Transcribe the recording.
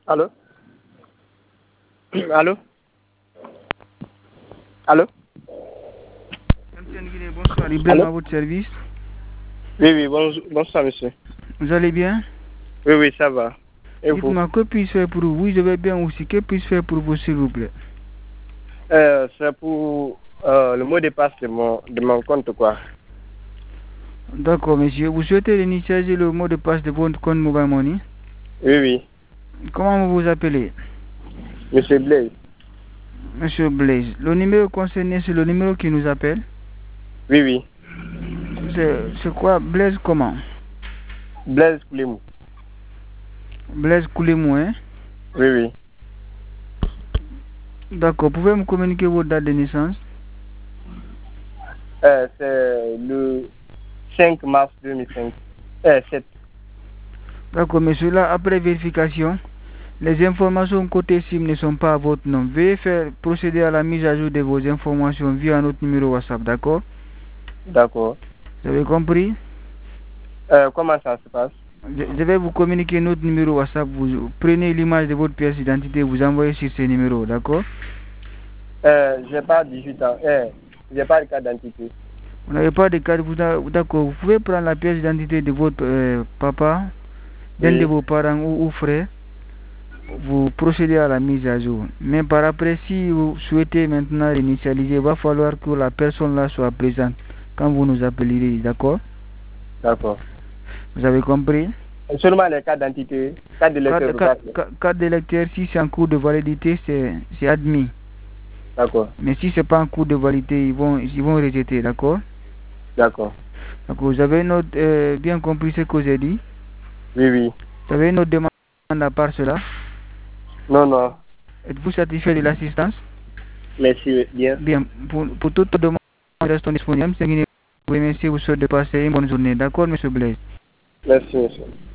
Allô? Allô? Allô? Bonsoir, Ibrahim à votre service. Oui, bonsoir monsieur. Vous allez bien? Oui, ça va. Et vous? Dites-moi, que puis-je faire pour vous? Oui, je vais bien aussi. Que puis-je faire pour vous, s'il vous plaît? C'est pour le mot de passe de mon compte, quoi. D'accord, monsieur. Vous souhaitez réinitialiser le mot de passe de votre compte Mobile Money? Oui. Comment vous vous appelez? Monsieur Blaise. Monsieur Blaise. Le numéro concerné, c'est le numéro qui nous appelle? Oui. C'est quoi? Blaise comment? Blaise Koulemou. Blaise Koulemou, hein? Oui. D'accord. Pouvez-vous me communiquer votre date de naissance? C'est le 5 mars 2005. 7. D'accord, monsieur. Là, après vérification, les informations côté SIM ne sont pas à votre nom. Veuillez procéder à la mise à jour de vos informations via notre numéro WhatsApp, d'accord? D'accord. Vous avez compris? Comment ça se passe? Je vais vous communiquer notre numéro WhatsApp. Vous prenez l'image de votre pièce d'identité, vous envoyez sur ce numéro, d'accord? J'ai pas 18 ans. J'ai pas de carte d'identité. Vous n'avez pas de carte, d'accord. Vous pouvez prendre la pièce d'identité de votre papa, d'un de vos parents ou frères. Vous procédez à la mise à jour. Mais par après, si vous souhaitez maintenant réinitialiser, il va falloir que la personne là soit présente quand vous nous appellerez, d'accord? D'accord. Vous avez compris? Seulement les cartes d'identité, carte d'électeur. Carte d'électeur, si c'est en cours de validité, c'est admis. D'accord. Mais si c'est pas en cours de validité, ils vont rejeter, d'accord? D'accord. Donc vous avez bien compris ce que j'ai dit? Oui. Vous avez une autre demande à part cela? Non. Êtes-vous satisfait de l'assistance? Merci, bien. Bien, pour toute demande, restons disponibles. Vous remercie, vous souhaite de passer une bonne journée. D'accord, monsieur Blaise? Merci, monsieur.